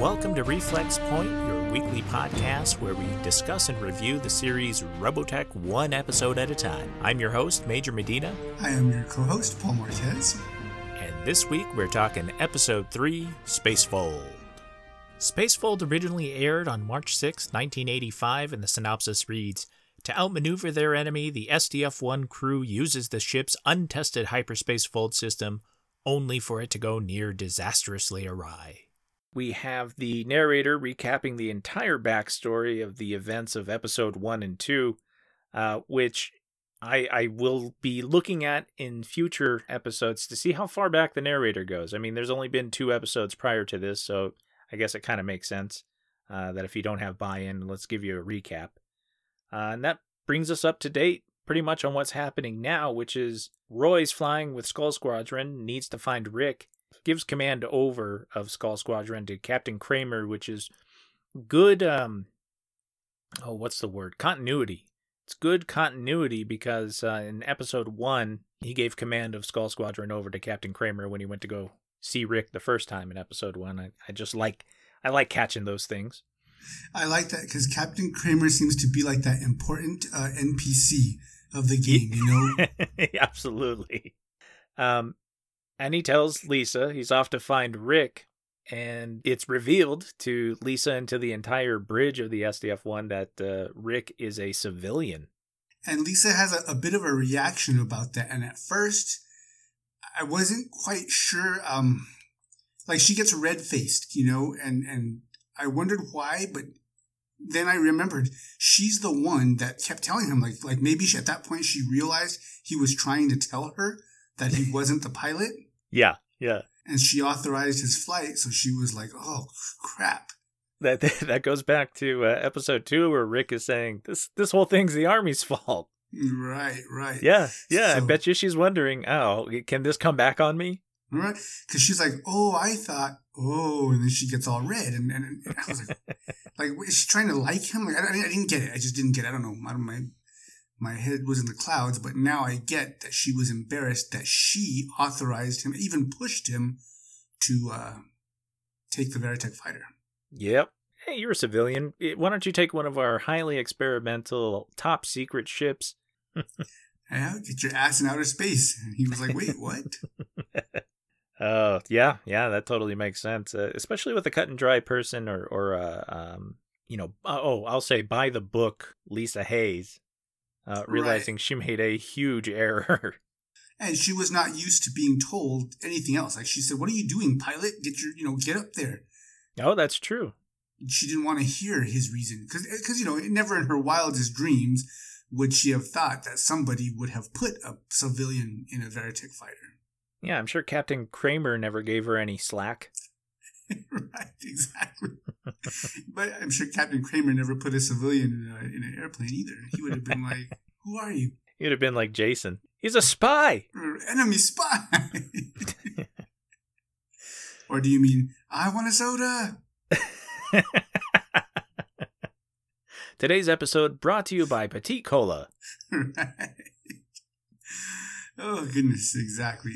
Welcome to Reflex Point, your weekly podcast where we discuss and review the series Robotech one episode at a time. I'm your host, Major Medina. I am your co-host, Paul Mortez. And this week we're talking Episode 3, Spacefold. Spacefold originally aired on March 6, 1985, and the synopsis reads, to outmaneuver their enemy, the SDF-1 crew uses the ship's untested hyperspace fold system, only for it to go near disastrously awry. We have the narrator recapping the entire backstory of the events of Episode 1 and 2, which I will be looking at in future episodes to see how far back the narrator goes. I mean, there's only been 2 episodes prior to this, so I guess it kind of makes sense that if you don't have buy-in, let's give you a recap. And that brings us up to date pretty much on what's happening now, which is Roy's flying with Skull Squadron, needs to find Rick, gives command over of Skull Squadron to Captain Kramer, which is good, continuity. It's good continuity because in Episode 1, he gave command of Skull Squadron over to Captain Kramer when he went to go see Rick the first time in Episode 1. I like catching those things. I like that because Captain Kramer seems to be like that important NPC of the game, you know? Absolutely. And he tells Lisa he's off to find Rick, and it's revealed to Lisa and to the entire bridge of the SDF-1 that Rick is a civilian. And Lisa has a bit of a reaction about that. And at first, I wasn't quite sure. She gets red-faced, you know, and I wondered why, but then I remembered she's the one that kept telling him, like maybe at that point she realized he was trying to tell her that he wasn't the pilot. Yeah. And she authorized his flight, so she was like, oh, crap. That goes back to Episode 2 where Rick is saying, this whole thing's the Army's fault. Right. Yeah, so, I bet you she's wondering, can this come back on me? Right? Because she's like, I thought, and then she gets all red. And I was like, is she trying to like him? Like, I didn't get it. I just didn't get it. I don't know. My head was in the clouds, but now I get that she was embarrassed that she authorized him, even pushed him to take the Veritech fighter. Yep. Hey, you're a civilian. Why don't you take one of our highly experimental, top secret ships? Yeah, get your ass in outer space. And he was like, wait, what? Yeah, that totally makes sense. Especially with a cut and dry person I'll say by the book, Lisa Hayes, realizing she made a huge error. And she was not used to being told anything else. Like she said, what are you doing, pilot? Get up there. Oh, that's true. She didn't want to hear his reason because never in her wildest dreams would she have thought that somebody would have put a civilian in a Veritech fighter. Yeah, I'm sure Captain Kramer never gave her any slack. Right, exactly. But I'm sure Captain Kramer never put a civilian in an airplane either. He would have been like, who are you? He would have been like Jason. He's a spy. Enemy spy. Or do you mean, I want a soda? Today's episode brought to you by Petite Cola. Right. Oh, goodness. Exactly.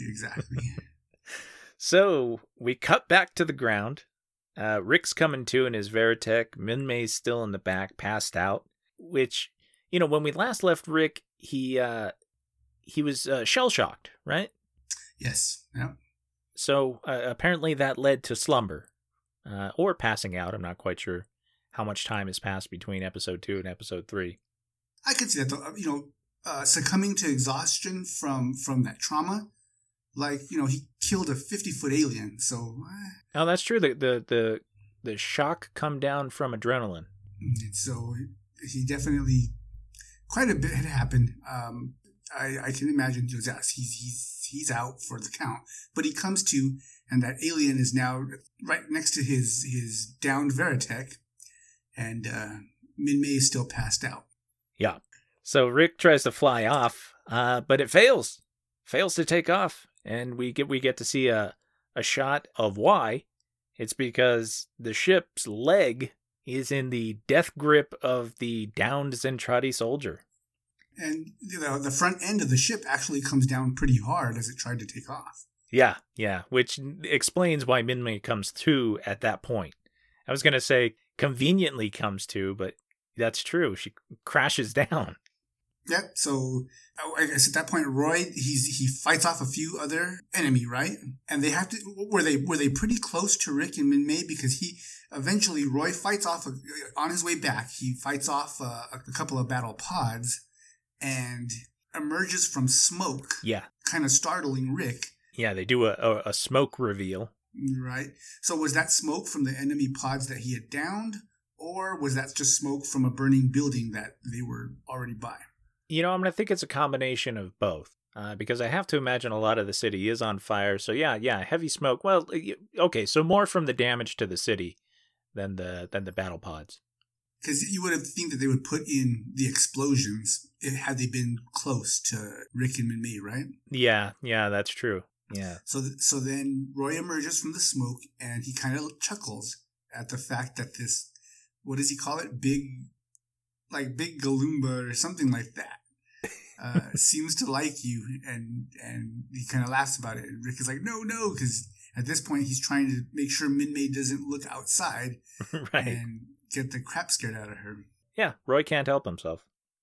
So, we cut back to the ground. Rick's coming to in his Veritech. Minmay's still in the back, passed out. Which, when we last left Rick, he was shell-shocked, right? Yes. Yeah. So, apparently that led to slumber. Or passing out. I'm not quite sure how much time has passed between Episode 2 and Episode 3. I could see that, though. Succumbing to exhaustion from that trauma, he killed a 50-foot alien. So, oh, that's true. The shock come down from adrenaline. So he definitely quite a bit had happened. I can imagine. Yes, he's out for the count, but he comes to, and that alien is now right next to his downed Veritech, and Minmay is still passed out. Yeah. So Rick tries to fly off, but it fails to take off. And we get to see a shot of why. It's because the ship's leg is in the death grip of the downed Zentradi soldier. And the front end of the ship actually comes down pretty hard as it tried to take off. Yeah, which explains why Minmay comes to at that point. I was going to say conveniently comes to, but that's true. She crashes down. Yep. So I guess at that point, Roy he fights off a few other enemy, right? And they have to were they pretty close to Rick and Min-Mei, because Roy fights off on his way back. He fights off a couple of battle pods and emerges from smoke. Yeah. Kind of startling Rick. Yeah, they do a smoke reveal. Right. So was that smoke from the enemy pods that he had downed, or was that just smoke from a burning building that they were already by? I'm going to think it's a combination of both, because I have to imagine a lot of the city is on fire. So yeah, heavy smoke. Well, okay, so more from the damage to the city than the battle pods. Because you would have think that they would put in the explosions had they been close to Rick and Min-Mei, right? Yeah, that's true. Yeah. So then Roy emerges from the smoke and he kind of chuckles at the fact that this, what does he call it? Big Galumba or something like that. Seems to like you, and he kind of laughs about it. And Rick is like, no, because at this point he's trying to make sure Min-Mei doesn't look outside right. and get the crap scared out of her. Yeah, Roy can't help himself.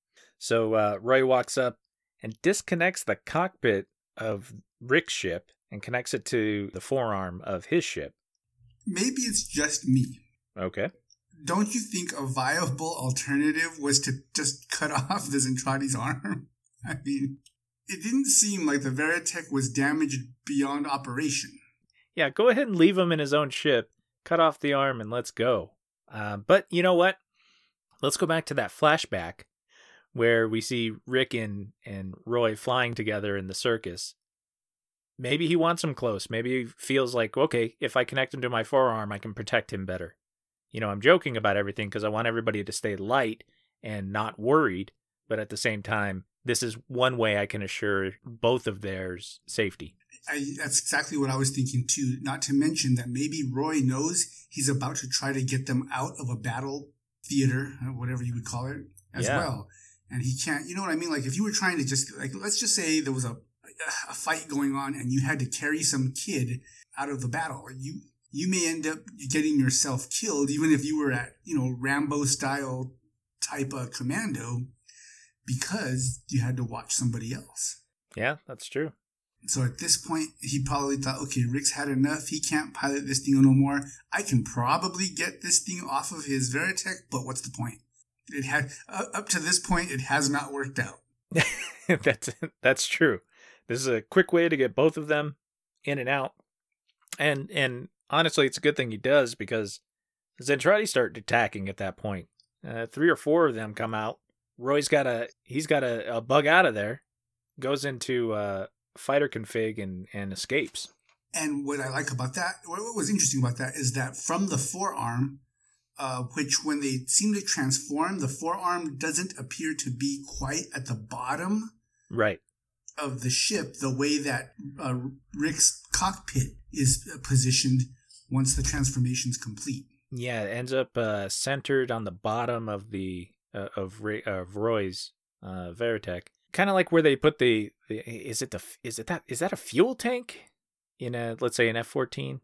So Roy walks up and disconnects the cockpit of Rick's ship and connects it to the forearm of his ship. Maybe it's just me. Okay. Don't you think a viable alternative was to just cut off the Zentradi's arm? I mean, it didn't seem like the Veritech was damaged beyond operation. Yeah, go ahead and leave him in his own ship, cut off the arm, and let's go. But you know what? Let's go back to that flashback where we see Rick and Roy flying together in the circus. Maybe he wants him close. Maybe he feels like, okay, if I connect him to my forearm, I can protect him better. I'm joking about everything because I want everybody to stay light and not worried. But at the same time, this is one way I can assure both of theirs safety. That's exactly what I was thinking too. Not to mention that maybe Roy knows he's about to try to get them out of a battle theater, whatever you would call it, as well. And he can't, you know what I mean? Like if you were trying to just, like, let's just say there was a fight going on and you had to carry some kid out of the battle. You may end up getting yourself killed, even if you were at, Rambo style type of commando, because you had to watch somebody else. Yeah, that's true. So at this point, he probably thought, okay, Rick's had enough. He can't pilot this thing no more. I can probably get this thing off of his Veritech, but what's the point? It had up to this point, it has not worked out. That's true. This is a quick way to get both of them in and out. And honestly, it's a good thing he does, because Zentradi start attacking at that point. 3 or 4 of them come out. Roy's got a bug out of there, goes into fighter config and escapes. And what I like about that, what was interesting about that, is that from the forearm, which when they seem to transform, the forearm doesn't appear to be quite at the bottom right of the ship, the way that Rick's cockpit is positioned once the transformation's complete. Yeah, it ends up centered on the bottom of the of Roy's Veritech, kind of like where they put is that a fuel tank in let's say an F-14?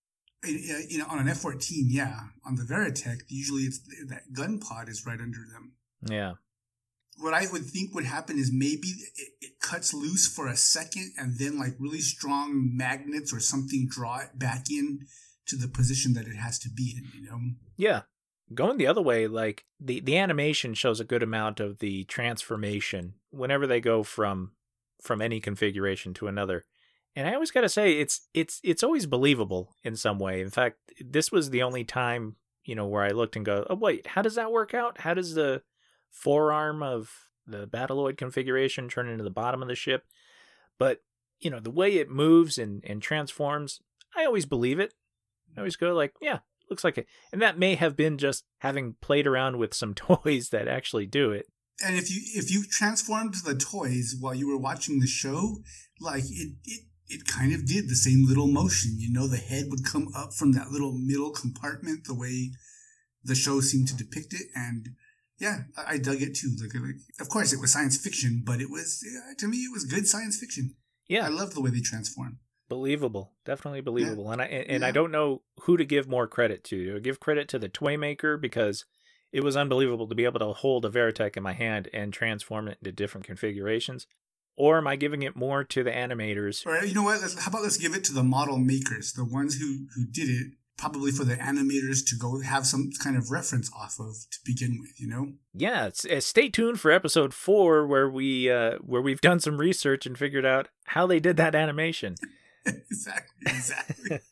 On an F-14, yeah. On the Veritech, usually it's that gun pod is right under them. Yeah. What I would think would happen is maybe it cuts loose for a second, and then like really strong magnets or something draw it back in to the position that it has to be in, Yeah. Going the other way, like the animation shows a good amount of the transformation whenever they go from any configuration to another. And I always got to say, it's always believable in some way. In fact, this was the only time, where I looked and go, oh, wait, how does that work out? How does the forearm of the Battloid configuration turn into the bottom of the ship? But, the way it moves and transforms, I always believe it. I always go like, yeah, looks like it. And that may have been just having played around with some toys that actually do it. And if you transformed the toys while you were watching the show, like it kind of did the same little motion. The head would come up from that little middle compartment the way the show seemed to depict it. And yeah, I dug it too. Like, of course, it was science fiction, but it was, to me, it was good science fiction. Yeah. I love the way they transform. Believable. Definitely believable. Yeah. And I don't know who to give more credit to. Do I give credit to the toy maker because it was unbelievable to be able to hold a Veritech in my hand and transform it into different configurations? Or am I giving it more to the animators? Or you know what? How about let's give it to the model makers, the ones who did it, probably for the animators to go have some kind of reference off of to begin with, you know? Yeah, stay tuned for episode 4 where we've done some research and figured out how they did that animation. Exactly.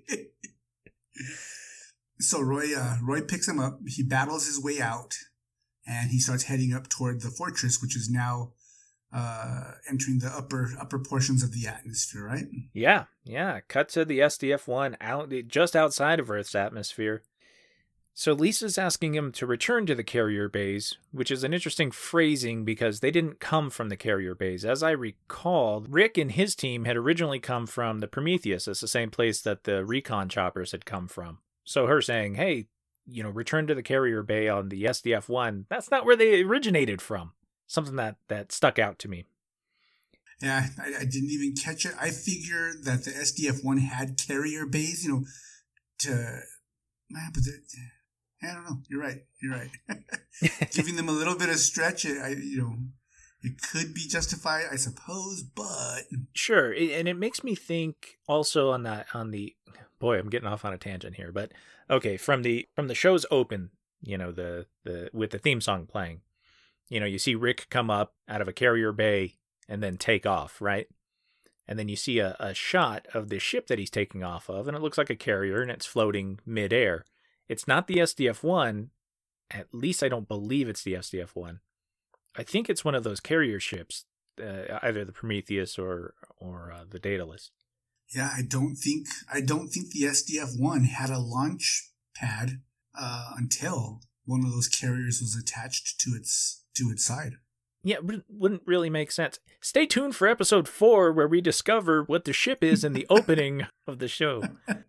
So Roy picks him up. He battles his way out, and he starts heading up toward the fortress, which is now entering the upper portions of the atmosphere, right? Yeah. Cut to the SDF-1 just outside of Earth's atmosphere. So Lisa's asking him to return to the carrier bays, which is an interesting phrasing because they didn't come from the carrier bays. As I recall, Rick and his team had originally come from the Prometheus. It's the same place that the recon choppers had come from. So her saying, hey, return to the carrier bay on the SDF-1, that's not where they originated from. Something that stuck out to me. Yeah, I didn't even catch it. I figure that the SDF-1 had carrier bays, I don't know. You're right. Giving them a little bit of stretch, it could be justified, I suppose, but sure. And it makes me think also on the boy, I'm getting off on a tangent here, but okay, from the show's open, the with the theme song playing, you see Rick come up out of a carrier bay and then take off, right? And then you see a shot of the ship that he's taking off of, and it looks like a carrier, and it's floating midair. It's not the SDF-1. At least I don't believe it's the SDF-1. I think it's one of those carrier ships, either the Prometheus or the Daedalus. Yeah, I don't think the SDF-1 had a launch pad until one of those carriers was attached to its side. Yeah, it wouldn't really make sense. Stay tuned for episode 4 where we discover what the ship is in the opening of the show.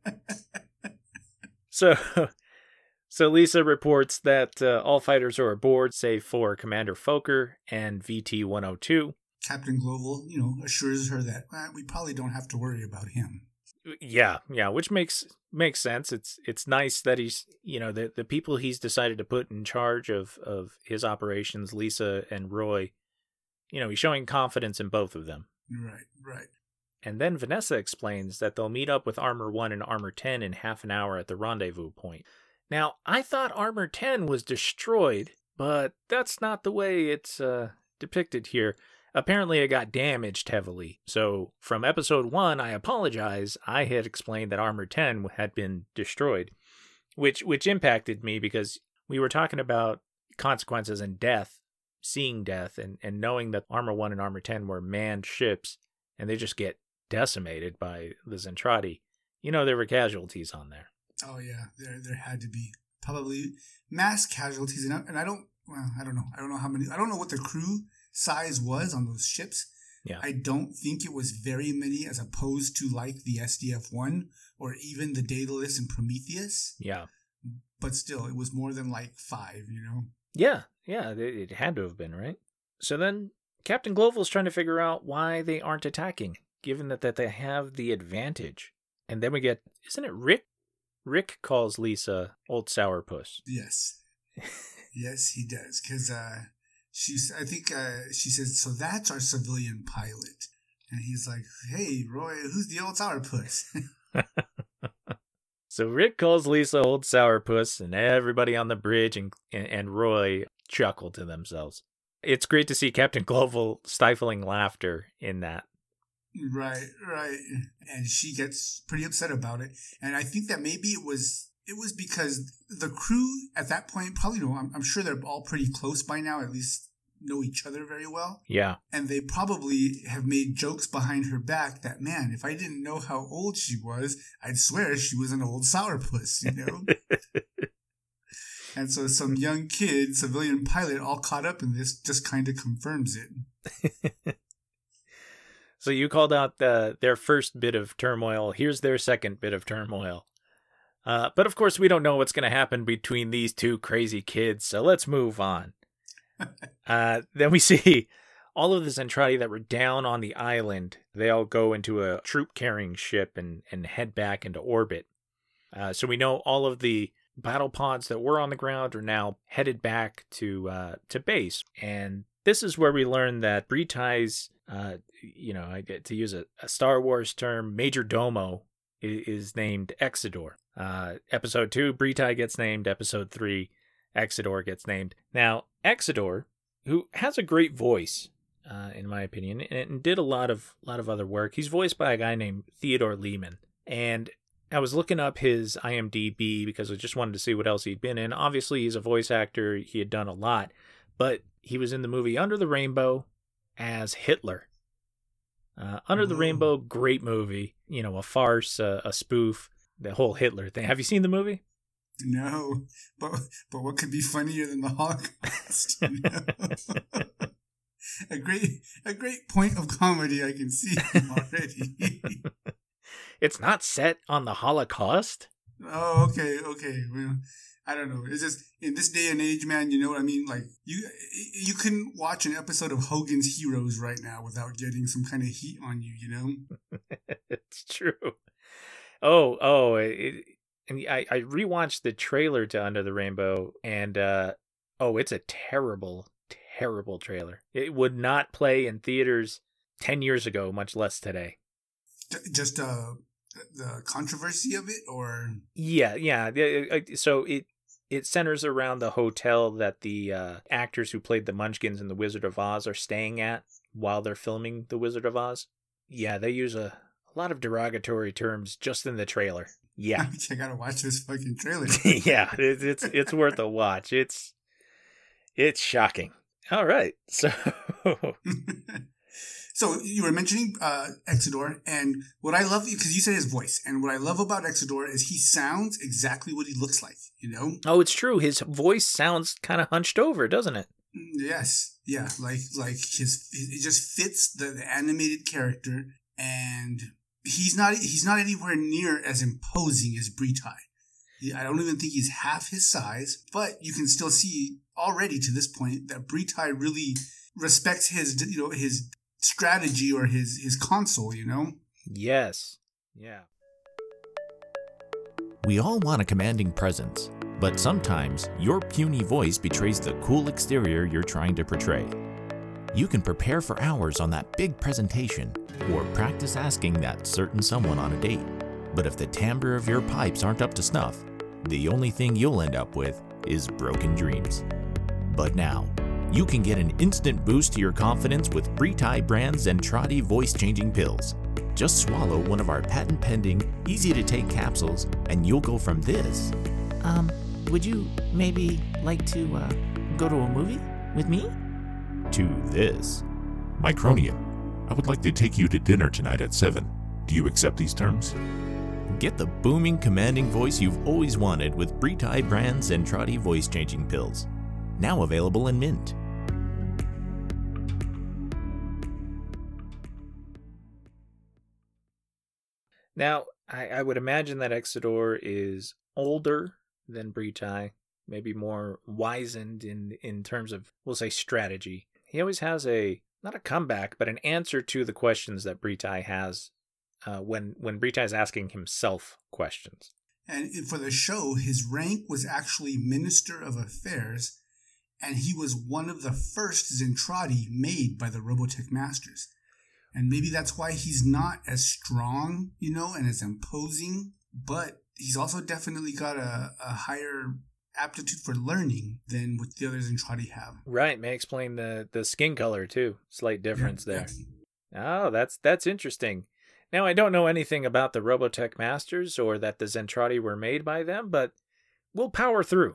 So Lisa reports that all fighters are aboard, save for Commander Fokker and VT-102. Captain Global, assures her that we probably don't have to worry about him. Yeah, which makes sense. It's nice that he's, the people he's decided to put in charge of his operations, Lisa and Roy, he's showing confidence in both of them. Right. And then Vanessa explains that they'll meet up with Armor 1 and Armor 10 in half an hour at the rendezvous point. Now, I thought Armor 10 was destroyed, but that's not the way it's depicted here. Apparently, it got damaged heavily. So, from episode 1, I apologize. I had explained that Armor 10 had been destroyed, which impacted me because we were talking about consequences and death, seeing death, and knowing that Armor 1 and Armor 10 were manned ships, and they just get decimated by the Zentradi. There were casualties on there. Oh yeah, there had to be probably mass casualties, and I don't know. I don't know how many. I don't know what the crew size was on those ships. Yeah, I don't think it was very many, as opposed to like the SDF-1 or even the Daedalus and Prometheus. Yeah, but still, it was more than like 5. Yeah, it had to have been, right? So then Captain Gloval's trying to figure out why they aren't attacking, given that they have the advantage. And then we get, isn't it Rick? Rick calls Lisa Old Sourpuss. Yes. Yes, he does. Because she says, so that's our civilian pilot. And he's like, hey, Roy, who's the Old Sourpuss? So Rick calls Lisa Old Sourpuss, and everybody on the bridge and Roy chuckle to themselves. It's great to see Captain Gloval stifling laughter in that. Right. And she gets pretty upset about it. And I think that maybe it was because the crew at that point probably I'm sure they're all pretty close by now, at least know each other very well. Yeah. And they probably have made jokes behind her back that, man, if I didn't know how old she was, I'd swear she was an old sourpuss, And so some young kid, civilian pilot, all caught up in this just kind of confirms it. So you called out their first bit of turmoil. Here's their second bit of turmoil. But of course, we don't know what's going to happen between these two crazy kids, so let's move on. Then we see all of the Zentradi that were down on the island, they all go into a troop-carrying ship and head back into orbit. So we know all of the battle pods that were on the ground are now headed back to base. And this is where we learn that Bretai's, I get to use a Star Wars term, Major Domo is named Exedor. Episode 2, Bretai gets named. Episode 3, Exedor gets named. Now, Exedor, who has a great voice, in my opinion, and did a lot of other work. He's voiced by a guy named Theodore Lehman. And I was looking up his IMDb because I just wanted to see what else he'd been in. Obviously, he's a voice actor. He had done a lot. But he was in the movie Under the Rainbow as Hitler. Under the Rainbow, great movie. A farce, a spoof, the whole Hitler thing. Have you seen the movie? No, but what could be funnier than the Holocaust? A great point of comedy I can see already. It's not set on the Holocaust? Oh, okay. Well, I don't know. It's just in this day and age, man. You know what I mean? Like you couldn't watch an episode of Hogan's Heroes right now without getting some kind of heat on you. You know? It's true. And I rewatched the trailer to Under the Rainbow, and it's a terrible, terrible trailer. It would not play in theaters 10 years ago, much less today. Just the controversy of it, or yeah. So it centers around the hotel that the actors who played the Munchkins in The Wizard of Oz are staying at while they're filming The Wizard of Oz. Yeah, they use a lot of derogatory terms just in the trailer. Yeah, I gotta watch this fucking trailer. Yeah, it's worth a watch. It's shocking. All right, so. So you were mentioning Exedor, and what I love, because you said his voice, and what I love about Exedor is he sounds exactly what he looks like, you know? Oh, it's true. His voice sounds kind of hunched over, doesn't it? Yes, yeah, like it just fits the animated character, and he's not anywhere near as imposing as Bretai. I don't even think he's half his size, but you can still see already to this point that Bretai really respects his strategy or his console, you know? Yes. Yeah. We all want a commanding presence, but sometimes your puny voice betrays the cool exterior you're trying to portray. You can prepare for hours on that big presentation or practice asking that certain someone on a date. But if the timbre of your pipes aren't up to snuff, the only thing you'll end up with is broken dreams. But now, you can get an instant boost to your confidence with Bretai brand's Zentradi voice-changing pills. Just swallow one of our patent-pending, easy-to-take capsules, and you'll go from this. Would you maybe like to go to a movie with me? To this. Micronia, I would like to take you to dinner tonight at 7. Do you accept these terms? Get the booming, commanding voice you've always wanted with Bretai brand's Zentradi voice-changing pills. Now available in mint. Now, I would imagine that Exedor is older than Bretai, maybe more wizened in terms of, we'll say, strategy. He always has not a comeback, but an answer to the questions that Bretai has when Bretai is asking himself questions. And for the show, his rank was actually Minister of Affairs, and he was one of the first Zentradi made by the Robotech Masters. And maybe that's why he's not as strong, and as imposing, but he's also definitely got a higher aptitude for learning than what the others Zentradi have. Right, may explain the skin color too. Slight difference there. Oh, that's interesting. Now, I don't know anything about the Robotech Masters or that the Zentradi were made by them, but we'll power through.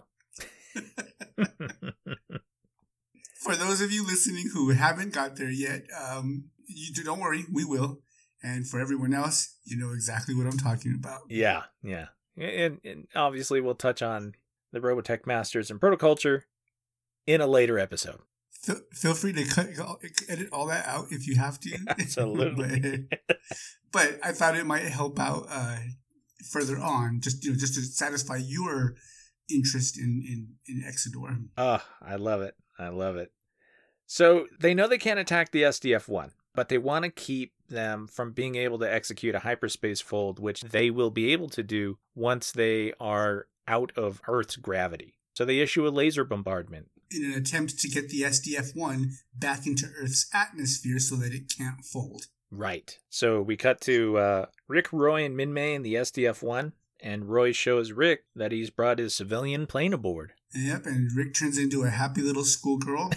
For those of you listening who haven't got there yet, don't worry, we will. And for everyone else, you know exactly what I'm talking about. Yeah. And obviously we'll touch on the Robotech Masters and Protoculture in a later episode. Feel free to edit all that out if you have to. Absolutely. but I thought it might help out further on, just to satisfy your interest in Exedor. Oh, I love it. So they know they can't attack the SDF-1, but they want to keep them from being able to execute a hyperspace fold, which they will be able to do once they are out of Earth's gravity. So they issue a laser bombardment. In an attempt to get the SDF-1 back into Earth's atmosphere so that it can't fold. Right. So we cut to Rick, Roy, and Minmay in the SDF-1, and Roy shows Rick that he's brought his civilian plane aboard. Yep, and Rick turns into a happy little schoolgirl.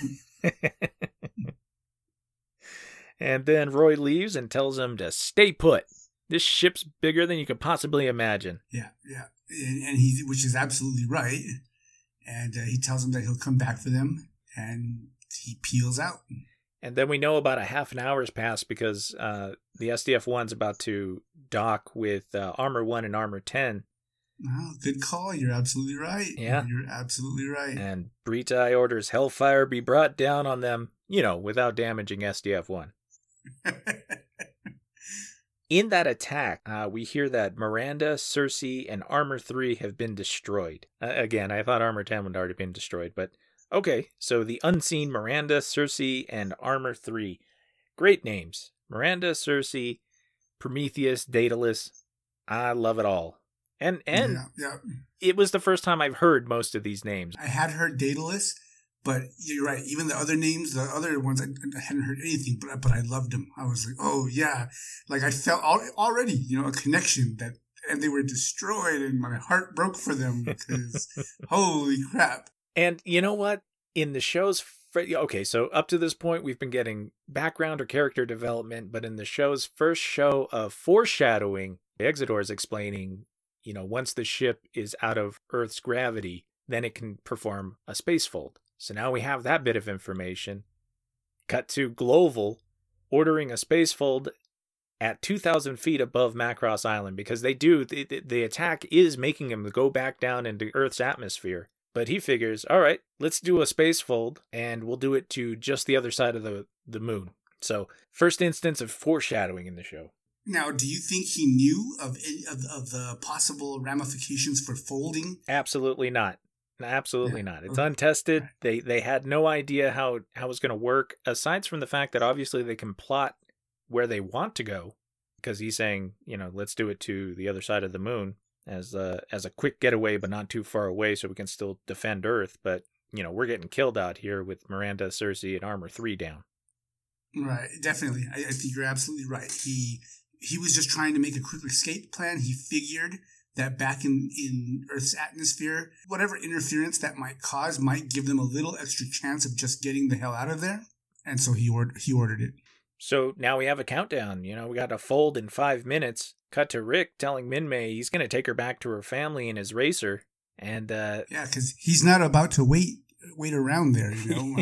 And then Roy leaves and tells him to stay put. This ship's bigger than you could possibly imagine. Yeah. And he, which is absolutely right. And he tells him that he'll come back for them, and he peels out. And then we know about a half an hour has passed because the SDF-1's about to dock with Armor 1 and Armor 10. Oh, good call. You're absolutely right. Yeah. You're absolutely right. And Breetai orders Hellfire be brought down on them, without damaging SDF-1. In that attack, we hear that Miranda, Cersei, and Armor 3 have been destroyed. Again, I thought Armor 10 had already been destroyed, but okay. So the unseen Miranda, Cersei, and Armor 3. Great names. Miranda, Cersei, Prometheus, Daedalus. I love it all. And yeah. It was the first time I've heard most of these names. I had heard Daedalus, but you're right. Even the other names, the other ones, I hadn't heard anything, but I loved them. I was like, oh yeah. Like I felt already, a connection and they were destroyed and my heart broke for them because holy crap. And you know what? In the show's... Okay, so up to this point, we've been getting background or character development, but in the show's first show of foreshadowing, Exodor is explaining, once the ship is out of Earth's gravity, then it can perform a space fold. So now we have that bit of information. Cut to Global ordering a space fold at 2,000 feet above Macross Island because the attack is making him go back down into Earth's atmosphere. But he figures, all right, let's do a space fold, and we'll do it to just the other side of the moon. So, first instance of foreshadowing in the show. Now, do you think he knew of the possible ramifications for folding? Absolutely not. Absolutely not. It's untested. They had no idea how it was going to work, aside from the fact that obviously they can plot where they want to go, because he's saying, let's do it to the other side of the moon. As a quick getaway, but not too far away, so we can still defend Earth. But, we're getting killed out here with Miranda, Cersei, and Armor 3 down. Right, definitely. I think you're absolutely right. He was just trying to make a quick escape plan. He figured that back in Earth's atmosphere, whatever interference that might cause might give them a little extra chance of just getting the hell out of there. And so he ordered it. So now we have a countdown. We got a fold in 5 minutes. Cut to Rick telling Minmay he's going to take her back to her family in his racer. And yeah, because he's not about to wait around there.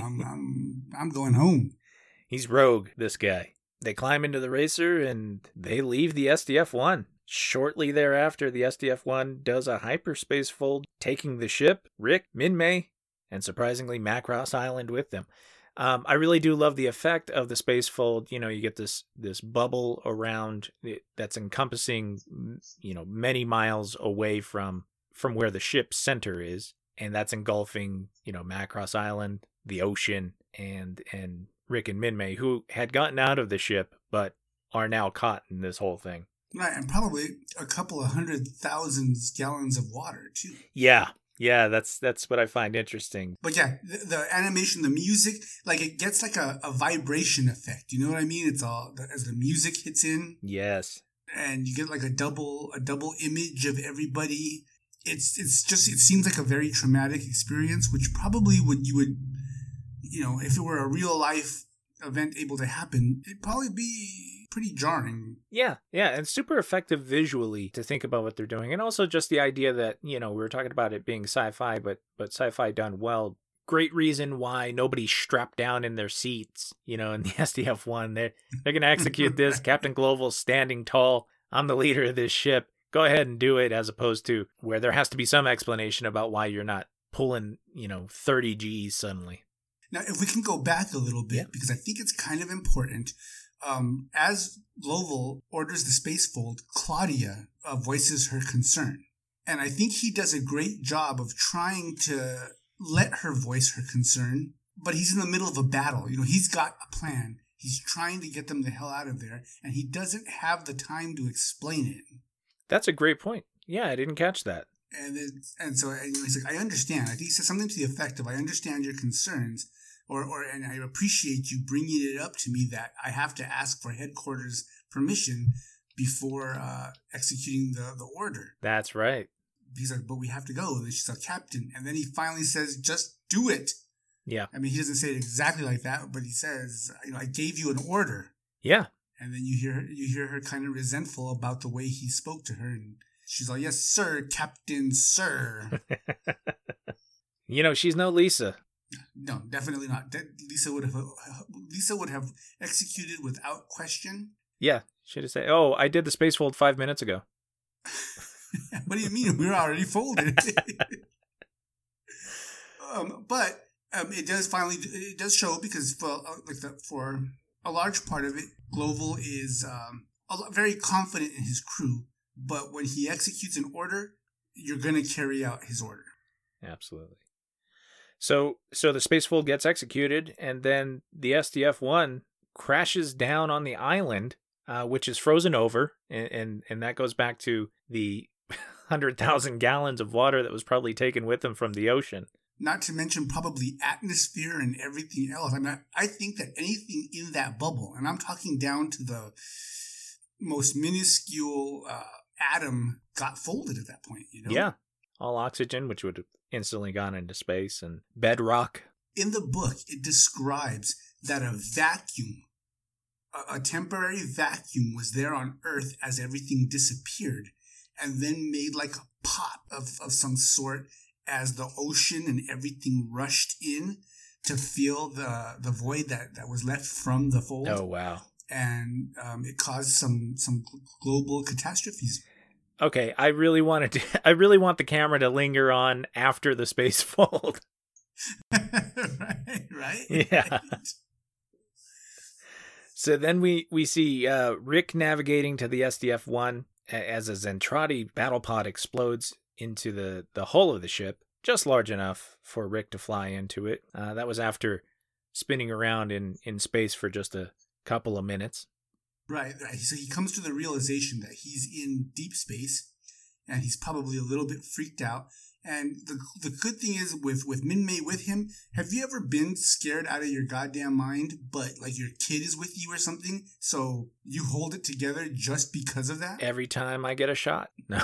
I'm going home. He's rogue, this guy. They climb into the racer and they leave the SDF-1. Shortly thereafter, the SDF-1 does a hyperspace fold, taking the ship, Rick, Minmay, and surprisingly Macross Island with them. I really do love the effect of the space fold. You get this bubble around it that's encompassing, many miles away from where the ship's center is. And that's engulfing, Macross Island, the ocean, and Rick and Minmay, who had gotten out of the ship, but are now caught in this whole thing. Right, and probably a couple of 100,000 gallons of water, too. Yeah, that's what I find interesting. But yeah, the animation, the music, like it gets like a vibration effect. You know what I mean? It's all as the music hits in. Yes. And you get like a double image of everybody. It seems like a very traumatic experience, which probably you would, if it were a real life event able to happen, it'd probably be pretty jarring. Yeah, and super effective visually to think about what they're doing. And also just the idea that, we were talking about it being sci-fi, but sci-fi done well. Great reason why nobody's strapped down in their seats, in the SDF-1. They're going to execute this. Captain Global's standing tall. I'm the leader of this ship. Go ahead and do it, as opposed to where there has to be some explanation about why you're not pulling, 30 Gs suddenly. Now, if we can go back a little bit, because I think it's kind of important. As Global orders the space fold, Claudia voices her concern. And I think he does a great job of trying to let her voice her concern but he's in the middle of a battle. He's got a plan. He's trying to get them the hell out of there, and he doesn't have the time to explain it. That's a great point. Yeah, I didn't catch that. And so he's like, I understand. I think he said something to the effect of, I understand your concerns, and I appreciate you bringing it up to me that I have to ask for headquarters permission before executing the order. That's right. He's like, but we have to go. And she's like, Captain. And then he finally says, just do it. Yeah. I mean, he doesn't say it exactly like that, but he says, I gave you an order. Yeah. And then you hear her kind of resentful about the way he spoke to her. And she's like, yes, sir, Captain, sir. She's no Lisa. No, definitely not. Lisa would have executed without question. Yeah. Should have said, oh, I did the space fold 5 minutes ago. What do you mean? We're already folded. But it does show, because for a large part of it, Global is very confident in his crew. But when he executes an order, you're going to carry out his order. Absolutely. So the space fold gets executed, and then the SDF-1 crashes down on the island, which is frozen over, and that goes back to the 100,000 gallons of water that was probably taken with them from the ocean. Not to mention probably atmosphere and everything else. I mean, I think that anything in that bubble, and I'm talking down to the most minuscule atom, got folded at that point. Yeah, all oxygen, which would have instantly gone into space, and bedrock. In the book, it describes that a vacuum, a temporary vacuum, was there on Earth as everything disappeared, and then made like a pop of some sort as the ocean and everything rushed in to fill the void that was left from the fold. Oh, wow. And it caused some global catastrophes. Okay, I really want the camera to linger on after the space fold. Right? Yeah. So then we see Rick navigating to the SDF-1 as a Zentradi battle pod explodes into the hull of the ship, just large enough for Rick to fly into it. That was after spinning around in space for just a couple of minutes. Right. So he comes to the realization that he's in deep space, and he's probably a little bit freaked out. And the good thing is with Minmay with him, have you ever been scared out of your goddamn mind, but like your kid is with you or something, so you hold it together just because of that? Every time I get a shot. No.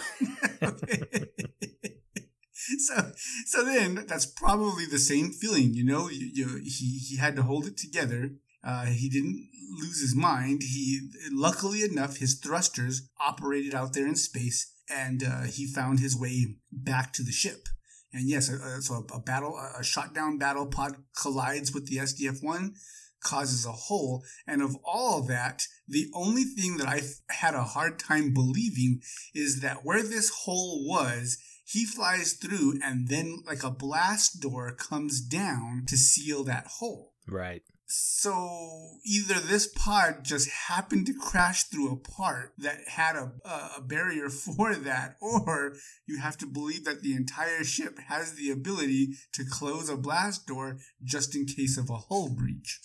So then that's probably the same feeling, he had to hold it together. He didn't lose his mind. Luckily enough, his thrusters operated out there in space, and he found his way back to the ship. And yes, so a shot down battle pod collides with the SDF-1, causes a hole. And of all of that, the only thing that I had a hard time believing is that where this hole was, he flies through, and then like a blast door comes down to seal that hole. Right. So either this pod just happened to crash through a part that had a barrier for that, or you have to believe that the entire ship has the ability to close a blast door just in case of a hull breach.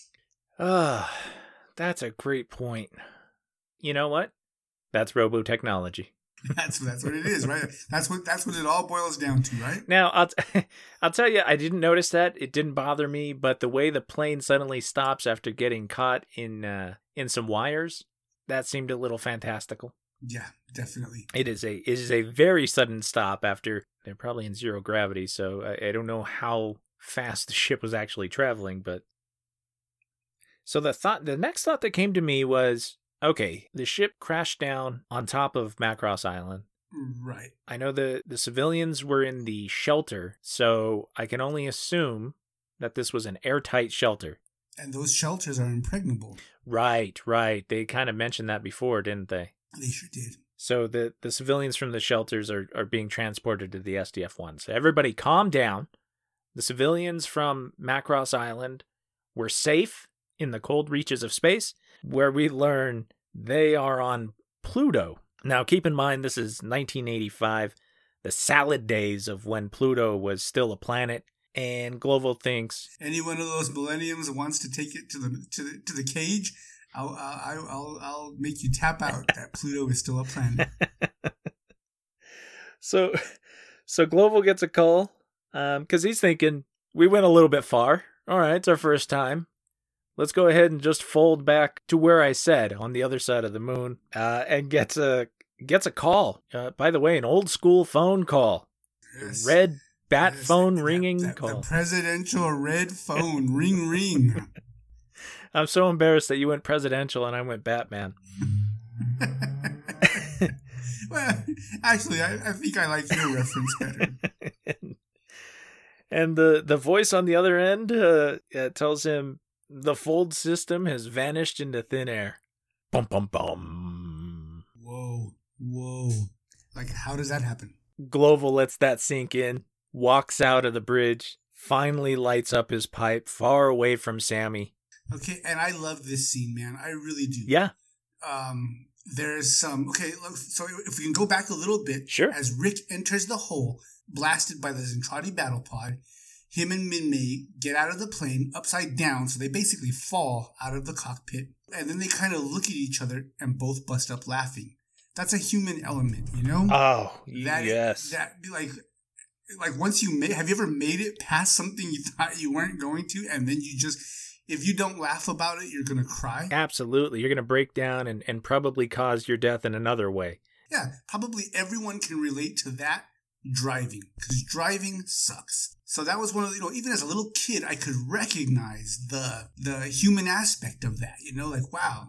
That's a great point. You know what? That's robotechnology. That's what it is, right? That's what it all boils down to, right? Now, I'll tell you, I didn't notice that. It didn't bother me, but the way the plane suddenly stops after getting caught in some wires, that seemed a little fantastical. Yeah, definitely. It is a very sudden stop after they're probably in zero gravity, so I don't know how fast the ship was actually traveling, but so the next thought that came to me was, okay, the ship crashed down on top of Macross Island. Right. I know the civilians were in the shelter, so I can only assume that this was an airtight shelter. And those shelters are impregnable. Right. They kind of mentioned that before, didn't they? They sure did. So the civilians from the shelters are being transported to the SDF-1. So everybody calm down. The civilians from Macross Island were safe in the cold reaches of space, where we learn they are on Pluto. Now, keep in mind, this is 1985, the salad days of when Pluto was still a planet, And Global thinks, any one of those millenniums wants to take it to the cage, I'll make you tap out that Pluto is still a planet. So Global gets a call because he's thinking, we went a little bit far. All right, it's our first time. Let's go ahead and just fold back to where I said, on the other side of the moon, and gets a call. By the way, an old school phone call. Yes. Red bat phone ringing call. The presidential red phone ring. I'm so embarrassed that you went presidential and I went Batman. Well, actually, I think I like your reference better. And the voice on the other end tells him the fold system has vanished into thin air. Bum, bum, bum. Whoa. Like, how does that happen? Global lets that sink in, walks out of the bridge, finally lights up his pipe far away from Sammy. Okay, and I love this scene, man. I really do. Yeah. There's some... Okay, so if we can go back a little bit. Sure. As Rick enters the hole, blasted by the Zentradi battle pod, him and Minmay get out of the plane upside down, so they basically fall out of the cockpit. And then they kind of look at each other and both bust up laughing. That's a human element, you know? Oh, yes. Like once have you ever made it past something you thought you weren't going to, and then you just... If you don't laugh about it, you're going to cry? Absolutely. You're going to break down and probably cause your death in another way. Yeah, probably everyone can relate to that driving, because driving sucks. So that was one of the, even as a little kid, I could recognize the human aspect of that, like, wow,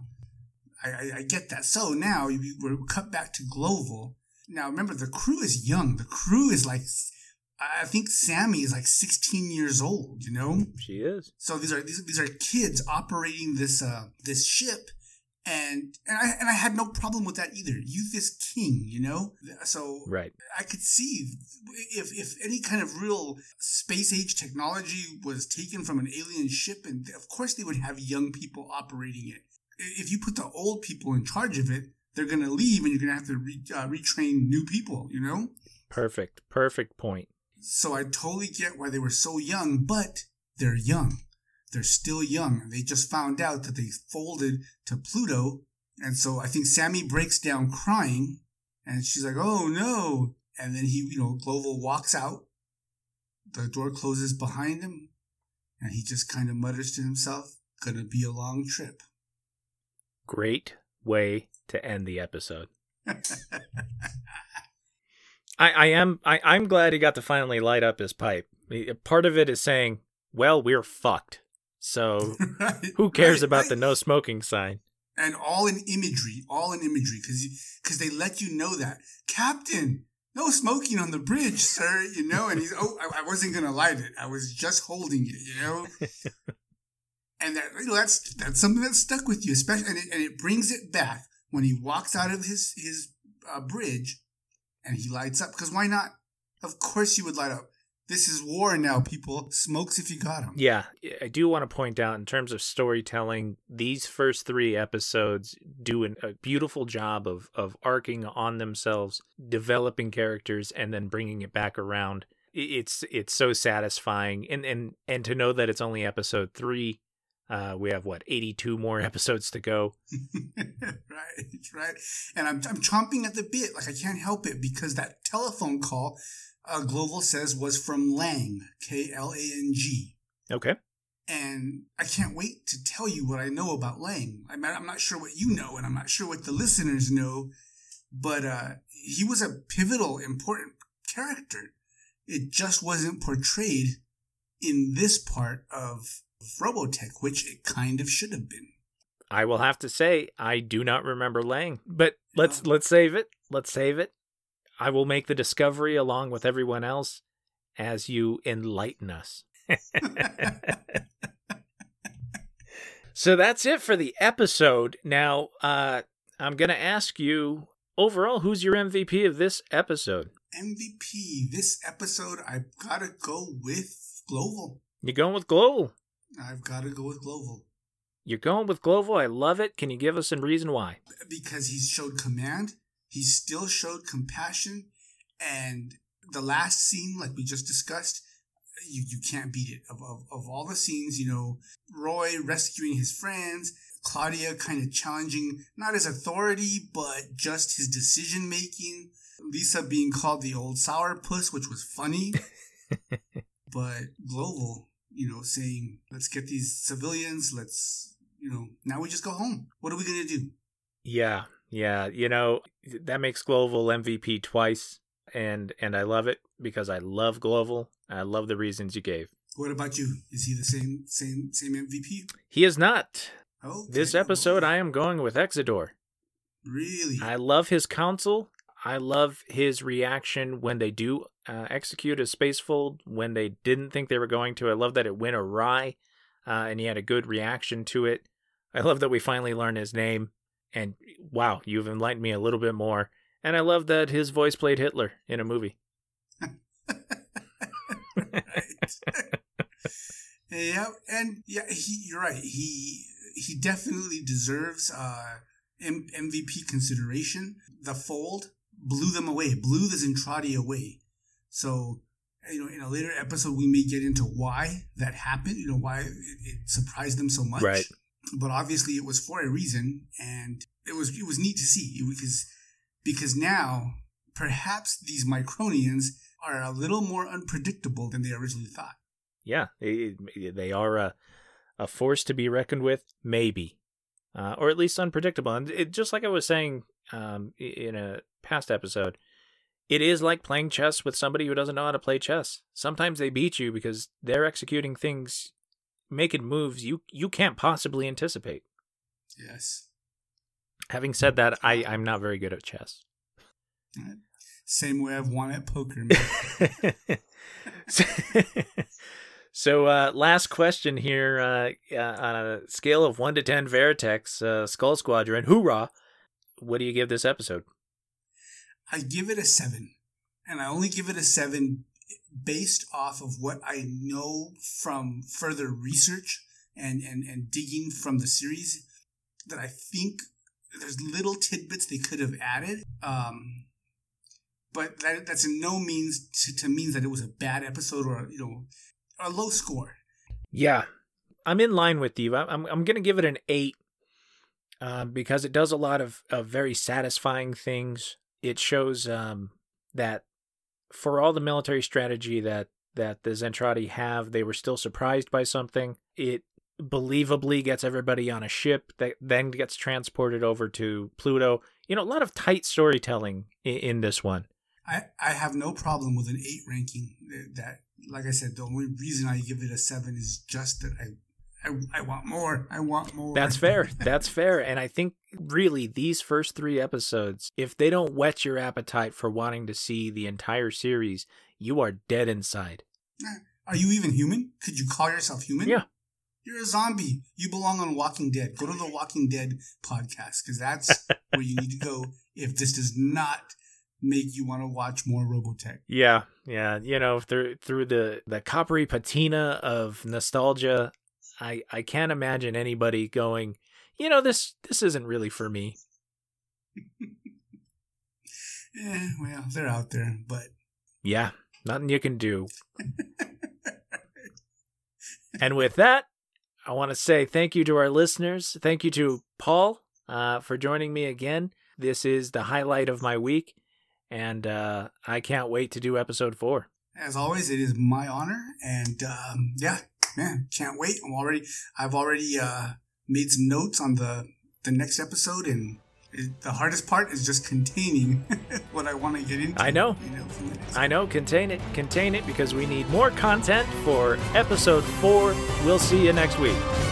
I get that. So now we're cut back to Global. Now remember, the crew is young. The crew is like... I think Sammy is like 16 years old, She is. So these are kids operating this ship, and I had no problem with that either. Youth is king, So right. I could see if any kind of real space age technology was taken from an alien ship, and of course they would have young people operating it. If you put the old people in charge of it, they're going to leave, and you're going to have to retrain new people, Perfect point. So I totally get why they were so young, but they're young. They're still young. They just found out that they folded to Pluto. And so I think Sammy breaks down crying, and she's like, oh no. And then he, Global walks out. The door closes behind him, and he just kind of mutters to himself, gonna be a long trip. Great way to end the episode. I'm glad he got to finally light up his pipe. Part of it is saying, well, we're fucked. So who cares about the no smoking sign? And all in imagery, because they let you know that. Captain, no smoking on the bridge, sir, and he's, I wasn't going to light it. I was just holding it, And that, that's something that stuck with you, especially, and it brings it back when he walks out of his bridge. And he lights up, because why not? Of course you would light up. This is war now, people. Smokes if you got them. Yeah, I do want to point out, in terms of storytelling, these first 3 episodes do a beautiful job of arcing on themselves, developing characters, and then bringing it back around. It's so satisfying. And to know that it's only episode 3, we have 82 more episodes to go. Right. And I'm chomping at the bit, like I can't help it, because that telephone call, Global says, was from Lang, Klang. Okay. And I can't wait to tell you what I know about Lang. I'm not sure what you know, and I'm not sure what the listeners know, but he was a pivotal, important character. It just wasn't portrayed in this part of Robotech, which it kind of should have been. I will have to say, I do not remember Lang, but let's save it. Let's save it. I will make the discovery along with everyone else as you enlighten us. So that's it for the episode. Now, I'm going to ask you, overall, who's your MVP of this episode? MVP this episode, I've got to go with Global. You're going with Global? I've got to go with Global. You're going with Global? I love it. Can you give us a reason why? Because he showed command. He still showed compassion. And the last scene, like we just discussed, you can't beat it. Of all the scenes, Roy rescuing his friends, Claudia kind of challenging not his authority, but just his decision making. Lisa being called the old sourpuss, which was funny. But Global, saying, let's get these civilians, let's, now we just go home. What are we going to do? Yeah. That makes Global MVP twice. And I love it because I love Global. I love the reasons you gave. What about you? Is he the same MVP? He is not. Oh, this episode, I am going with Exodore. Really? I love his counsel. I love his reaction when they do execute a spacefold, when they didn't think they were going to. I love that it went awry, and he had a good reaction to it. I love that we finally learn his name, and wow, you've enlightened me a little bit more. And I love that his voice played Hitler in a movie. Yeah, and you're right. He definitely deserves MVP consideration. The fold blew them away, blew the Zentradi away. So, in a later episode, we may get into why that happened, why it surprised them so much. Right. But obviously it was for a reason, and it was neat to see because now perhaps these Micronians are a little more unpredictable than they originally thought. Yeah, they are a force to be reckoned with, maybe. Or at least unpredictable. And just like I was saying in a past episode, it is like playing chess with somebody who doesn't know how to play chess. Sometimes they beat you because they're executing things, making moves you can't possibly anticipate. Yes. Having said that, I'm not very good at chess. Same way I've won at poker, man. So, last question here, on a scale of 1 to 10 Veritex, Skull Squadron, hoorah, what do you give this episode? I give it a 7. And I only give it a 7 based off of what I know from further research and digging from the series, that I think there's little tidbits they could have added. But that's in no means to mean that it was a bad episode or, a low score. Yeah, I'm in line with you. I'm going to give it an 8 because it does a lot of very satisfying things. It shows that for all the military strategy that the Zentradi have, they were still surprised by something. It believably gets everybody on a ship that then gets transported over to Pluto. A lot of tight storytelling in this one. I have no problem with an 8 ranking. That, like I said, the only reason I give it a 7 is just that I want more. I want more. That's fair. That's fair. And I think really these first 3 episodes, if they don't whet your appetite for wanting to see the entire series, you are dead inside. Are you even human? Could you call yourself human? Yeah. You're a zombie. You belong on Walking Dead. Go to the Walking Dead podcast because that's where you need to go if this does not make you want to watch more Robotech. Yeah. Through the coppery patina of nostalgia, I can't imagine anybody going, this isn't really for me. Well, they're out there, but yeah, nothing you can do. And with that, I want to say thank you to our listeners. Thank you to Paul for joining me again. This is the highlight of my week. And I can't wait to do episode 4. As always, it is my honor. And can't wait. I've already made some notes on the next episode. And the hardest part is just containing what I want to get into. I know. Contain it because we need more content for episode 4. We'll see you next week.